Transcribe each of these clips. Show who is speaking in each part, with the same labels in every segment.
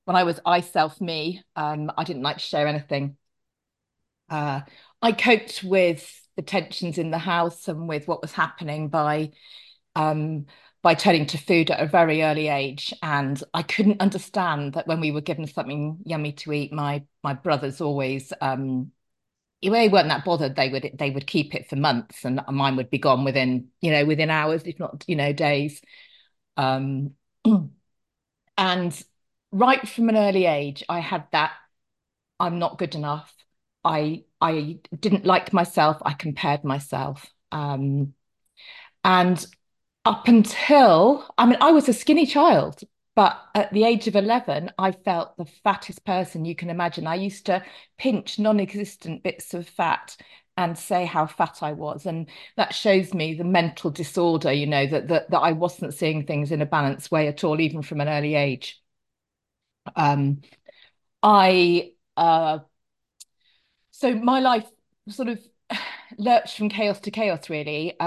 Speaker 1: when I was I self me, I didn't like to share anything. Uh, I coped with the tensions in the house and with what was happening um, by turning to food at a very early age. And I couldn't understand that when we were given something yummy to eat, my brothers always they weren't that bothered. They would keep it for months, and mine would be gone within hours, if not days. Um, and right from an early age, I had that I'm not good enough. I didn't like myself. I compared myself. And up until, I mean, I was a skinny child, but at the age of 11, I felt the fattest person you can imagine. I used to pinch non-existent bits of fat and say how fat I was. And that shows me the mental disorder, that I wasn't seeing things in a balanced way at all, even from an early age. Um, I So my life sort of lurched from chaos to chaos, really.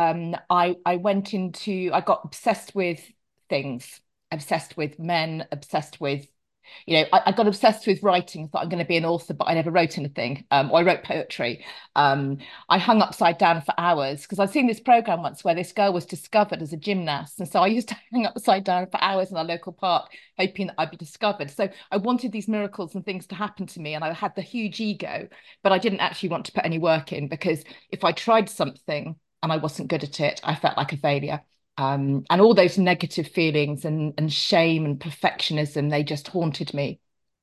Speaker 1: I got obsessed with things, obsessed with men, obsessed with I got obsessed with writing. Thought I'm going to be an author, but I never wrote anything. Or I wrote poetry. Um, I hung upside down for hours because I'd seen this program once where this girl was discovered as a gymnast, and so I used to hang upside down for hours in our local park, hoping that I'd be discovered. So I wanted these miracles and things to happen to me, and I had the huge ego, but I didn't actually want to put any work in because if I tried something and I wasn't good at it, I felt like a failure. And all those negative feelings and shame and perfectionism, they just haunted me.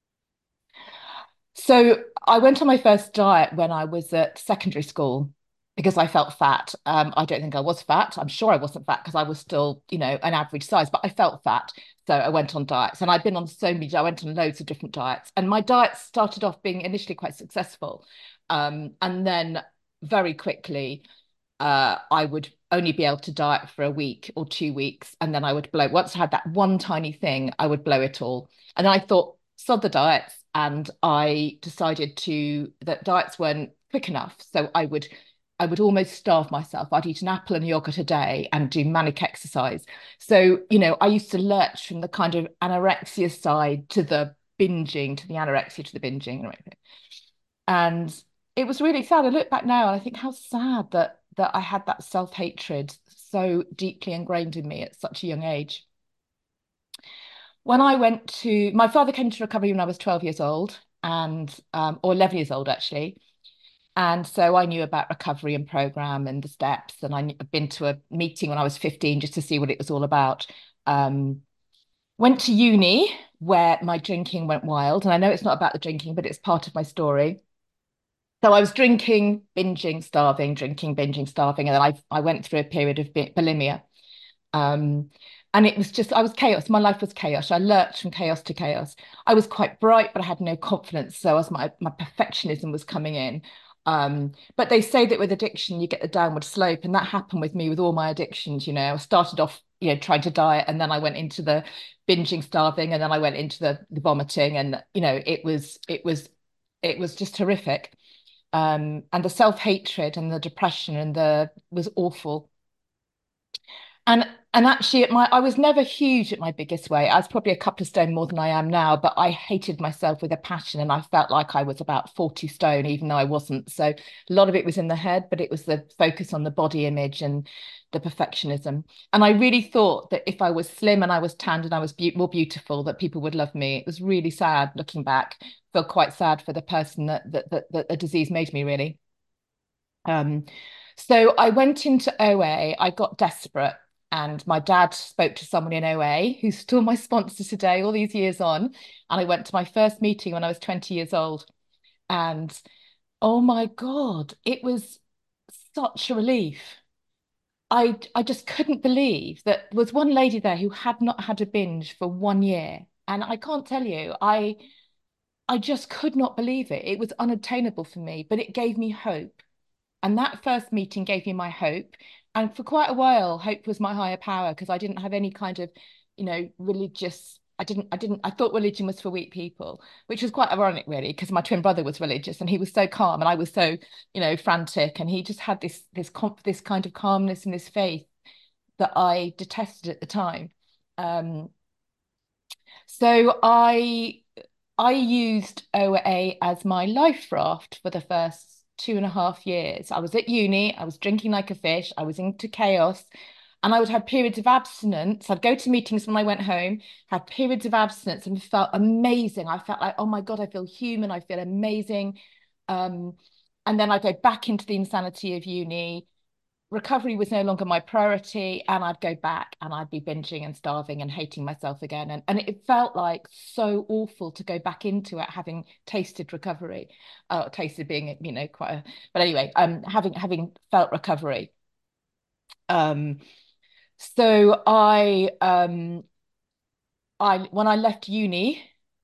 Speaker 1: So I went on my first diet when I was at secondary school because I felt fat. I don't think I was fat. I'm sure I wasn't fat because I was still, an average size, but I felt fat. So I went on diets and I've been on I went on loads of different diets. And my diet started off being initially quite successful. And then very quickly, I would only be able to diet for a week or 2 weeks, and then I would blow. Once I had that one tiny thing, I would blow it all. And I thought, sod the diets, and I decided to that diets weren't quick enough. So I would almost starve myself. I'd eat an apple and yogurt a day and do manic exercise. So, I used to lurch from the kind of anorexia side to the binging, to the anorexia, to the binging and everything. And it was really sad. I look back now and I think how sad that I had that self-hatred so deeply ingrained in me at such a young age. When I went to my father came to recovery when I was 12 years old and or 11 years old actually. And so I knew about recovery and program and the steps. And I'd been to a meeting when I was 15 just to see what it was all about. Um, Went to uni where my drinking went wild. And I know it's not about the drinking, but it's part of my story. So I was drinking, binging, starving, drinking, binging, starving, and then I went through a period of bulimia. Um, and it was just I was chaos. My life was chaos. I lurched from chaos to chaos. I was quite bright, but I had no confidence. So as my perfectionism was coming in. But they say that with addiction, you get the downward slope, and that happened with me with all my addictions. I started off, trying to diet, and then I went into the binging, starving, and then I went into the vomiting, and it was just horrific. And the self-hatred and the depression and the was awful. And actually I was never huge at my biggest weight. I was probably a couple of stone more than I am now, but I hated myself with a passion and I felt like I was about 40 stone, even though I wasn't. So a lot of it was in the head, but it was the focus on the body image and the perfectionism. And I really thought that if I was slim and I was tanned and I was more beautiful, that people would love me. It was really sad looking back. Feel quite sad for the person that the disease made me, really. Um, so I went into OA, I got desperate, and my dad spoke to someone in OA who's still my sponsor today, all these years on. And I went to my first meeting when I was 20 years old. And oh my God, it was such a relief. I just couldn't believe that there was one lady there who had not had a binge for 1 year. And I can't tell you, I just could not believe it. It was unattainable for me, but it gave me hope. And that first meeting gave me my hope. And for quite a while, hope was my higher power because I didn't have any kind of, religious. I thought religion was for weak people, which was quite ironic, really, because my twin brother was religious and he was so calm and I was so, frantic. And he just had this kind of calmness and this faith that I detested at the time. Um, so I I used OA as my life raft for the first 2.5 years. I was at uni, I was drinking like a fish, I was into chaos, and I would have periods of abstinence. I'd go to meetings when I went home, have periods of abstinence, and felt amazing. I felt like, oh my God, I feel human, I feel amazing. Um, and then I go back into the insanity of uni. Recovery was no longer my priority, and I'd go back and I'd be binging and starving and hating myself again. And it felt like so awful to go back into it, having tasted recovery. Tasted being, quite a, but anyway, having felt recovery. Um, so I when I left uni,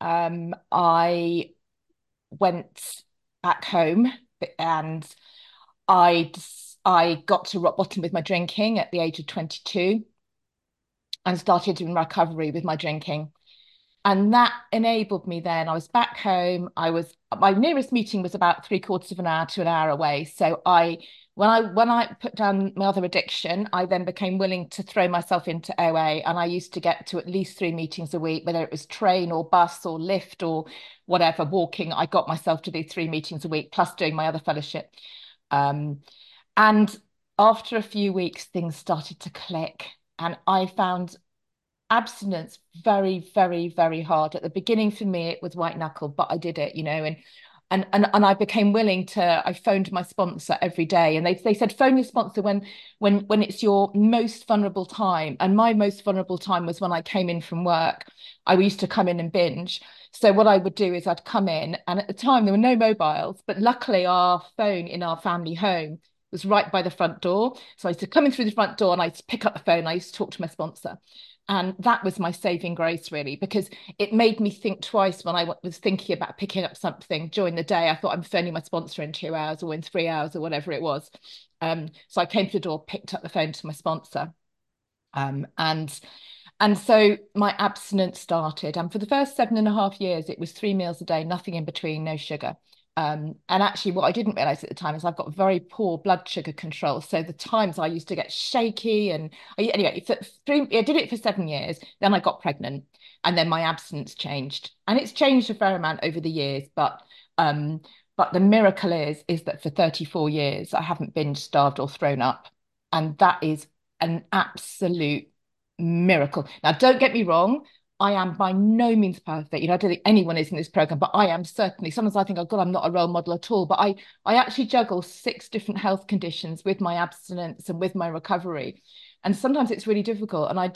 Speaker 1: I went back home, and I I got to rock bottom with my drinking at the age of 22 and started in recovery with my drinking. And that enabled me then. I was back home. My nearest meeting was about three-quarters of an hour to an hour away. So when I put down my other addiction, I then became willing to throw myself into OA. And I used to get to at least 3 meetings a week, whether it was train or bus or lift or whatever, walking. I got myself to do 3 meetings a week, plus doing my other fellowship. Um, and after a few weeks, things started to click. And I found abstinence very, very, very hard. At the beginning, for me, it was white knuckle, but I did it, and I became willing to. I phoned my sponsor every day, and they said phone your sponsor when it's your most vulnerable time. And my most vulnerable time was when I came in from work. I used to come in and binge. So what I would do is I'd come in, and at the time there were no mobiles, but luckily our phone in our family home was right by the front door. So I used to come in through the front door and I used to pick up the phone. I used to talk to my sponsor. And that was my saving grace, really, because it made me think twice when I was thinking about picking up something during the day. I thought I'm phoning my sponsor in 2 hours or in 3 hours or whatever it was. So I came to the door, picked up the phone to my sponsor. Um, and and so my abstinence started. And for the first 7.5 years, it was 3 meals a day, nothing in between, no sugar. And actually, what I didn't realize at the time is I've got very poor blood sugar control. So the times I used to get shaky, and anyway, I did it for 7 years. Then I got pregnant, and then my abstinence changed, and it's changed a fair amount over the years. But the miracle is that for 34 years I haven't been starved or thrown up, and that is an absolute miracle. Now, don't get me wrong. I am by no means perfect. I don't think anyone is in this program, but I am certainly. Sometimes I think, oh God, I'm not a role model at all. But I actually juggle 6 different health conditions with my abstinence and with my recovery. And sometimes it's really difficult. And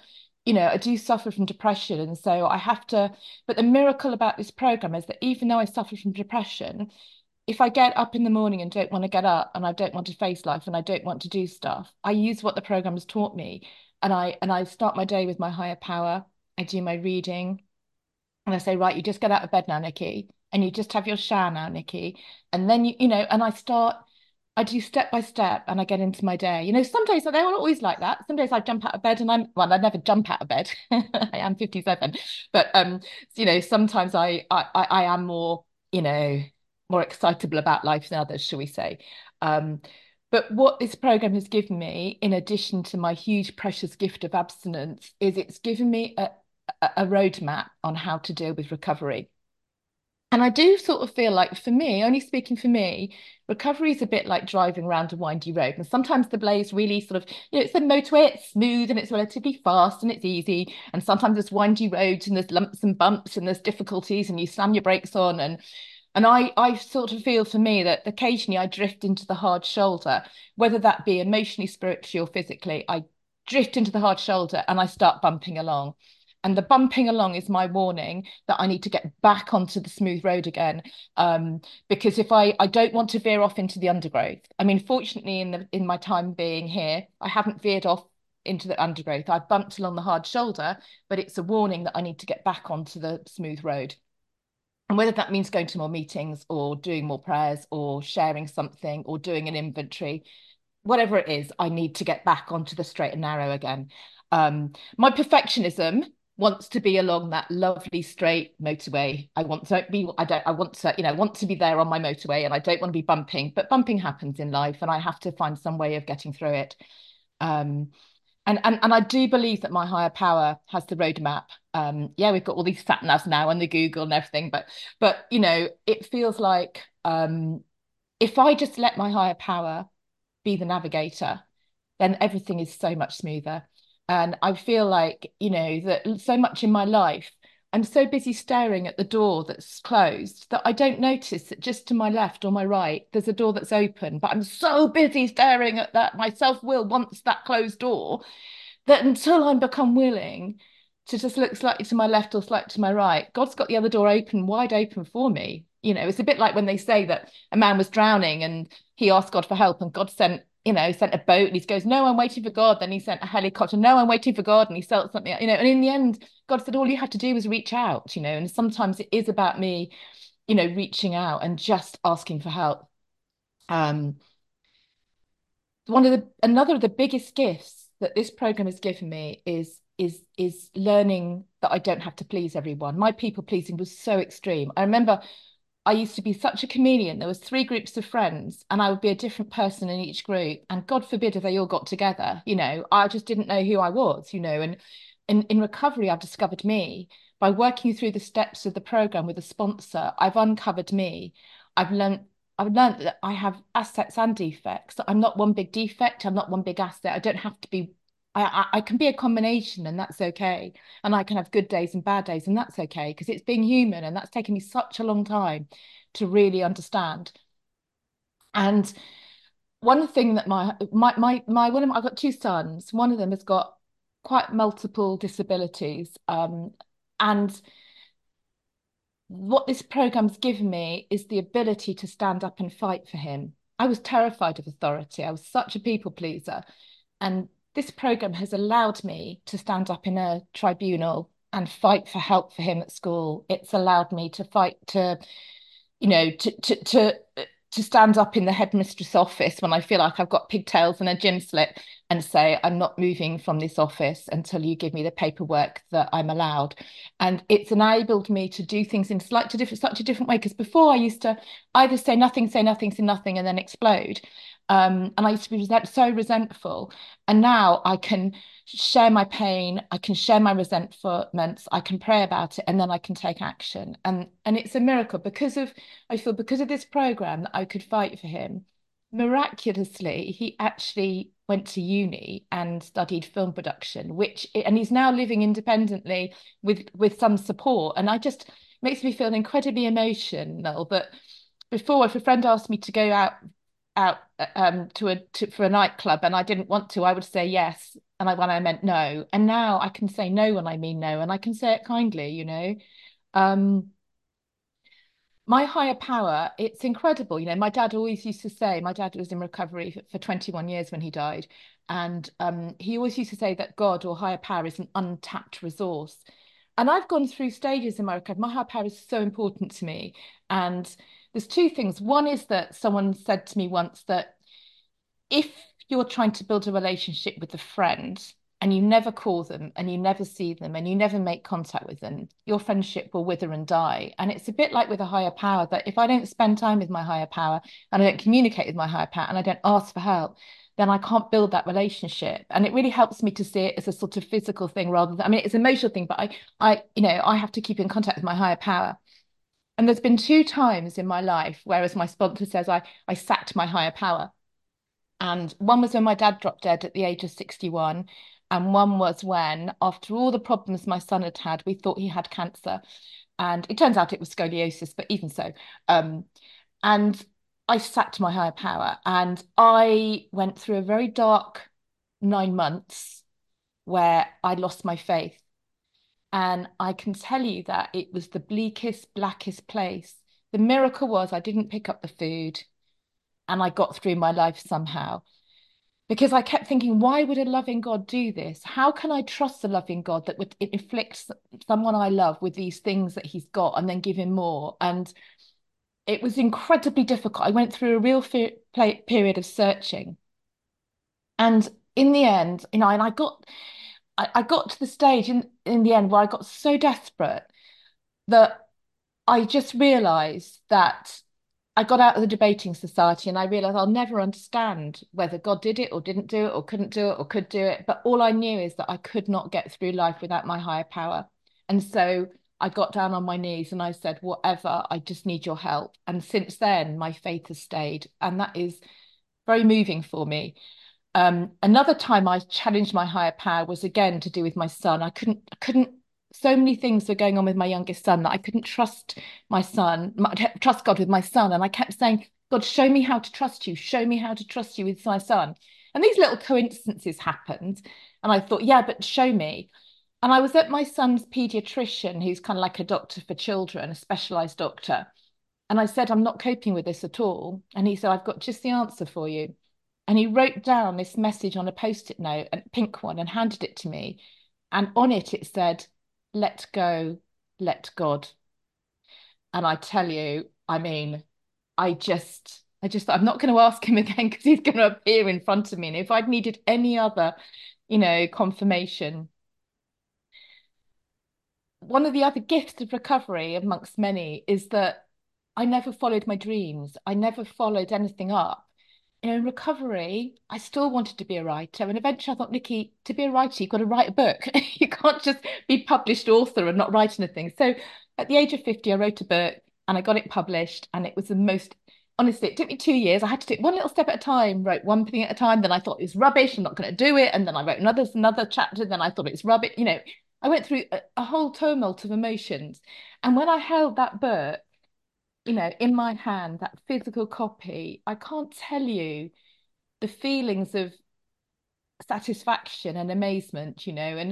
Speaker 1: I do suffer from depression. And so I have to, but the miracle about this program is that even though I suffer from depression, if I get up in the morning and don't want to get up and I don't want to face life and I don't want to do stuff, I use what the program has taught me. And I start my day with my higher power. I do my reading and I say, right, you just get out of bed now, Nikki, and you just have your shower now, Nikki. And then and I do step by step and I get into my day. Some days they're not always like that. Some days I jump out of bed and I never jump out of bed. I am 57. But sometimes I am more, more excitable about life than others, shall we say. Um, but what this program has given me, in addition to my huge precious gift of abstinence, is it's given me a roadmap on how to deal with recovery. And I do sort of feel like, for me, only speaking for me, recovery is a bit like driving around a windy road. And sometimes the blaze really sort of, it's the motorway, it's smooth and it's relatively fast and it's easy. And sometimes there's windy roads and there's lumps and bumps and there's difficulties and you slam your brakes on. And I sort of feel, for me, that occasionally I drift into the hard shoulder, whether that be emotionally, spiritually, or physically. I drift into the hard shoulder and I start bumping along. And the bumping along is my warning that I need to get back onto the smooth road again. Because if I don't want to veer off into the undergrowth. I mean, fortunately, in my time being here, I haven't veered off into the undergrowth. I've bumped along the hard shoulder, but it's a warning that I need to get back onto the smooth road. And whether that means going to more meetings or doing more prayers or sharing something or doing an inventory, whatever it is, I need to get back onto the straight and narrow again. My perfectionism wants to be along that lovely straight motorway. I want to be there on my motorway, and I don't want to be bumping, but bumping happens in life and I have to find some way of getting through it. Um, And I do believe that my higher power has the roadmap. Yeah, we've got all these sat navs now and the Google and everything, but it feels like if I just let my higher power be the navigator, then everything is so much smoother. And I feel like, that so much in my life, I'm so busy staring at the door that's closed that I don't notice that just to my left or my right, there's a door that's open. But I'm so busy staring at that, my self-will wants that closed door, that until I'm become willing to just look slightly to my left or slightly to my right, God's got the other door open, wide open for me. It's a bit like when they say that a man was drowning and he asked God for help, and God sent a boat, and he goes, no, I'm waiting for God. Then he sent a helicopter, no, I'm waiting for God. And he felt something, and in the end, God said, all you had to do was reach out, and sometimes it is about me, reaching out and just asking for help. Um, Another of the biggest gifts that this program has given me is learning that I don't have to please everyone. My people pleasing was so extreme. I remember I used to be such a chameleon. There was three groups of friends, and I would be a different person in each group. And God forbid if they all got together, I just didn't know who I was, And in recovery, I've discovered me by working through the steps of the program with a sponsor. I've uncovered me. I've learned. I've learned that I have assets and defects. That I'm not one big defect. I'm not one big asset. I don't have to be. I can be a combination, and that's okay. And I can have good days and bad days, and that's okay because it's being human, and that's taken me such a long time to really understand. And one thing that one of I've got two sons. One of them has got quite multiple disabilities, and what this program's given me is the ability to stand up and fight for him. I was terrified of authority. I was such a people pleaser, and this program has allowed me to stand up in a tribunal and fight for help for him at school. It's allowed me to fight to, you know, to stand up in the headmistress office when I feel like I've got pigtails and a gym slip and say, I'm not moving from this office until you give me the paperwork that I'm allowed. And it's enabled me to do things in such a different way. Because before I used to either say nothing, say nothing, and then explode. And I used to be so resentful. And now I can share my pain, I can share my resentments, I can pray about it, and then I can take action. And it's a miracle because of this program that I could fight for him. Miraculously, he actually went to uni and studied film production, and he's now living independently with some support. And I just makes me feel incredibly emotional that before, if a friend asked me to go out for a nightclub and I didn't want to, I would say yes, and when I meant no. And now I can say no when I mean no, and I can say it kindly. Um, my higher power, it's incredible. My dad always used to say, my dad was in recovery for 21 years when he died. And he always used to say that God or higher power is an untapped resource. And I've gone through stages in my recovery. My higher power is so important to me. And there's two things. One is that someone said to me once that if you're trying to build a relationship with a friend and you never call them and you never see them and you never make contact with them, your friendship will wither and die. And it's a bit like with a higher power that if I don't spend time with my higher power and I don't communicate with my higher power and I don't ask for help, then I can't build that relationship. And it really helps me to see it as a sort of physical thing rather than, I mean, it's an emotional thing, but I have to keep in contact with my higher power. And there's been two times in my life, whereas my sponsor says I sacked my higher power. And one was when my dad dropped dead at the age of 61. And one was when, after all the problems my son had had, we thought he had cancer. And it turns out it was scoliosis, but even so. Um, and I sacked my higher power. And I went through a very dark 9 months where I lost my faith. And I can tell you that it was the bleakest, blackest place. The miracle was I didn't pick up the food and I got through my life somehow because I kept thinking, why would a loving God do this? How can I trust a loving God that would inflict someone I love with these things that he's got and then give him more? And it was incredibly difficult. I went through a real period of searching. And in the end, and I got to the stage in the end where I got so desperate that I just realized that I got out of the debating society and I realized I'll never understand whether God did it or didn't do it or couldn't do it or could do it. But all I knew is that I could not get through life without my higher power. And so I got down on my knees and I said, whatever, I just need your help. And since then, my faith has stayed. And that is very moving for me. Another time I challenged my higher power was again to do with my son. I couldn't, so many things were going on with my youngest son that I couldn't trust my son, trust God with my son. And I kept saying, God, show me how to trust you. Show me how to trust you with my son. And these little coincidences happened. And I thought, yeah, but show me. And I was at my son's pediatrician, who's kind of like a doctor for children, a specialized doctor. And I said, I'm not coping with this at all. And he said, I've got just the answer for you. And he wrote down this message on a post-it note, a pink one, and handed it to me. And on it, it said, let go, let God. And I tell you, I mean, I just thought, I'm not going to ask him again because he's going to appear in front of me. And if I'd needed any other, confirmation, one of the other gifts of recovery amongst many is that I never followed my dreams. I never followed anything up. In recovery, I still wanted to be a writer. And eventually I thought, Nikki, to be a writer, you've got to write a book. You can't just be published author and not write anything. So at the age of 50, I wrote a book and I got it published. And it was the most, honestly, it took me 2 years. I had to do it one little step at a time, wrote one thing at a time. Then I thought it was rubbish. I'm not going to do it. And then I wrote another chapter. Then I thought it was rubbish. I went through a whole tumult of emotions. And when I held that book, in my hand, that physical copy, I can't tell you the feelings of satisfaction and amazement,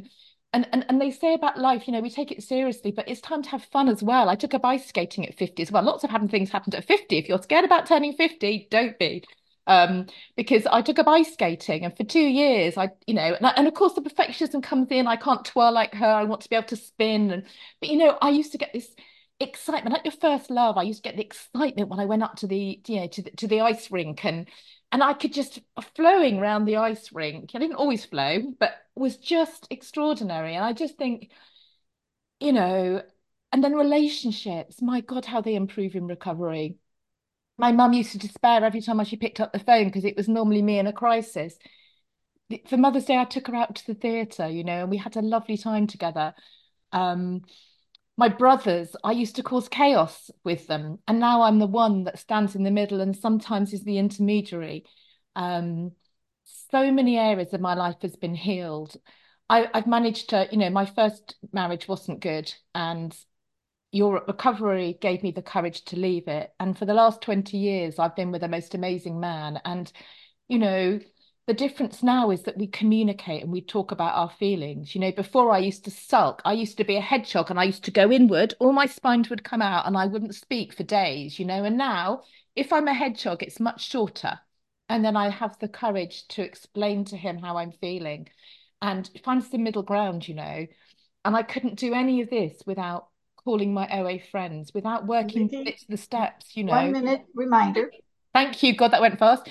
Speaker 1: and they say about life, we take it seriously, but it's time to have fun as well. I took up ice skating at 50 as well. Lots of things happened at 50. If you're scared about turning 50, don't be. Because I took up ice skating and for 2 years, and of course the perfectionism comes in. I can't twirl like her. I want to be able to spin. But I used to get this excitement, like your first love. I used to get the excitement when I went up to the ice rink and I could just flowing around the ice rink. I didn't always flow, but was just extraordinary. And I just think, you know, and then relationships, my God, how they improve in recovery. My mum used to despair every time she picked up the phone because it was normally me in a crisis. For Mother's Day, I took her out to the theatre, and we had a lovely time together. Um, my brothers, I used to cause chaos with them, and now I'm the one that stands in the middle and sometimes is the intermediary. Um, so many areas of my life has been healed. I've managed to, my first marriage wasn't good, and your recovery gave me the courage to leave it. And for the last 20 years, I've been with the most amazing man. And you know, the difference now is that we communicate and we talk about our feelings. Before I used to sulk, I used to be a hedgehog and I used to go inward, all my spines would come out and I wouldn't speak for days, and now if I'm a hedgehog, it's much shorter. And then I have the courage to explain to him how I'm feeling and find the middle ground, And I couldn't do any of this without calling my OA friends, without working
Speaker 2: Vicky,
Speaker 1: bits the steps.
Speaker 2: 1 minute reminder.
Speaker 1: Thank you. God, that went fast.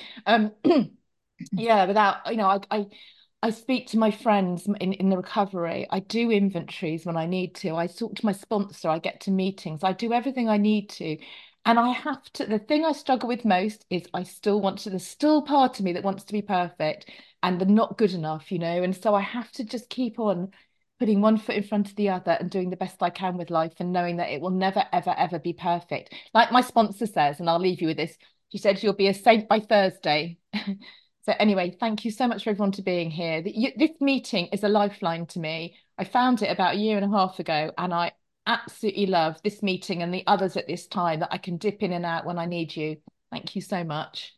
Speaker 1: Yeah, without, I speak to my friends in the recovery. I do inventories when I need to. I talk to my sponsor. I get to meetings. I do everything I need to. And I have to, the thing I struggle with most is I still want to, there's still part of me that wants to be perfect and the not good enough, And so I have to just keep on putting one foot in front of the other and doing the best I can with life and knowing that it will never, ever, ever be perfect. Like my sponsor says, and I'll leave you with this. She said, you'll be a saint by Thursday. So anyway, thank you so much for everyone to being here. This meeting is a lifeline to me. I found it about a year and a half ago, and I absolutely love this meeting and the others at this time that I can dip in and out when I need you. Thank you so much.